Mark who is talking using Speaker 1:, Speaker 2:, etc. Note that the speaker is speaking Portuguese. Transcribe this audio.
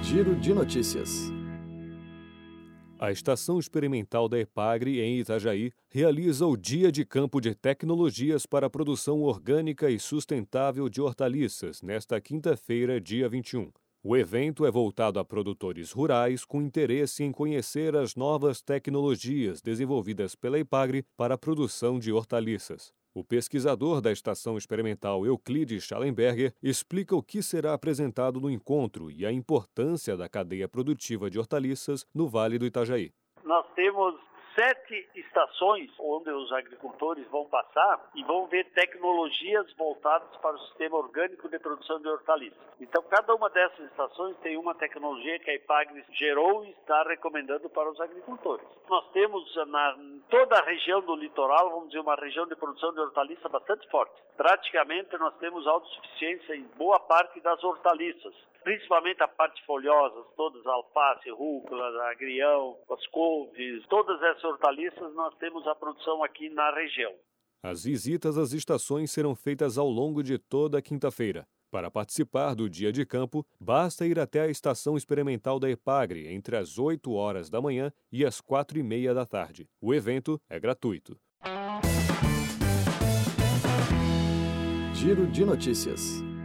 Speaker 1: Giro de notícias.
Speaker 2: A Estação Experimental da EPAGRE, em Itajaí, realiza o Dia de Campo de Tecnologias para a Produção Orgânica e Sustentável de Hortaliças, nesta quinta-feira, dia 21. O evento é voltado a produtores rurais com interesse em conhecer as novas tecnologias desenvolvidas pela EPAGRE para a produção de hortaliças. O pesquisador da Estação Experimental Euclides Schallenberger explica o que será apresentado no encontro e a importância da cadeia produtiva de hortaliças no Vale do Itajaí.
Speaker 3: Nós temos 7 estações onde os agricultores vão passar e vão ver tecnologias voltadas para o sistema orgânico de produção de hortaliças. Então, cada uma dessas estações tem uma tecnologia que a EPAGRE gerou e está recomendando para os agricultores. Nós temos em toda a região do litoral, vamos dizer, uma região de produção de hortaliça bastante forte. Praticamente nós temos autossuficiência em boa parte das hortaliças, principalmente a parte folhosa, todas alface, rúcula, agrião, as couves, todas essas hortaliças nós temos a produção aqui na região.
Speaker 2: As visitas às estações serão feitas ao longo de toda a quinta-feira. Para participar do Dia de Campo, basta ir até a Estação Experimental da EPAGRE entre as 8 horas da manhã e as 4h30 da tarde. O evento é gratuito.
Speaker 1: Giro de notícias.